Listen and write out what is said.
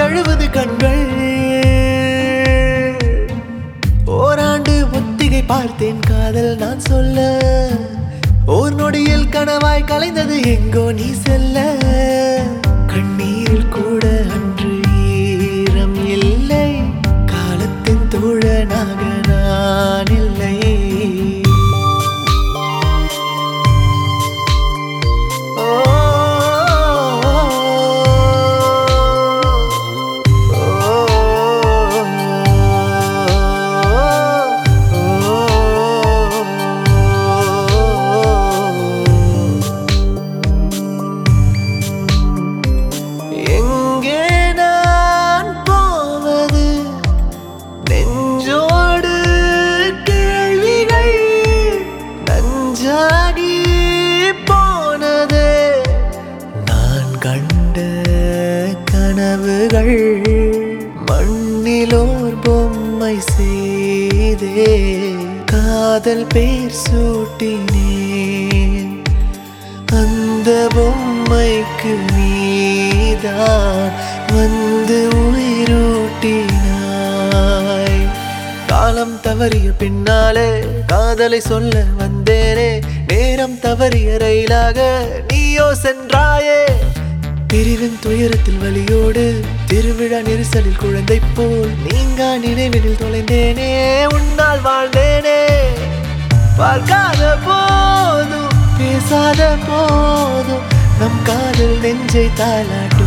அழுவது கண்கள் ஓராண்டு ஒத்திகை பார்த்தேன் காதல் நான் சொல்ல ஓர் நொடியில் கனவாய் கலைந்தது எங்கோ நீ செல்ல கண்ணீரில் கூட அன்று ஈரம் இல்லை காலத்தின் தோழனாக நான் இல்லை கனவுகள் மண்ணிலோர் பொம்மை செய்தே காதல் பேர் சூட்டினேன் அந்த பொம்மைக்கு நீதான் வந்து உயிரூட்டினாய் காலம் தவறிய பின்னாலே காதலை சொல்ல வந்தேனே நேரம் தவறிய ரயிலாக நீயோ சென்றாயே பிரிவின் துயரத்தில் வலியோடு திருவிழா நெரிசலில் குழந்தை போல் நீங்கா நினைவில் தொலைந்தேனே உன்னால் வாழ்ந்தேனே பார்க்காத போதும் பேசாத போதும் நம் காதல் நெஞ்சை தாளாட்டும்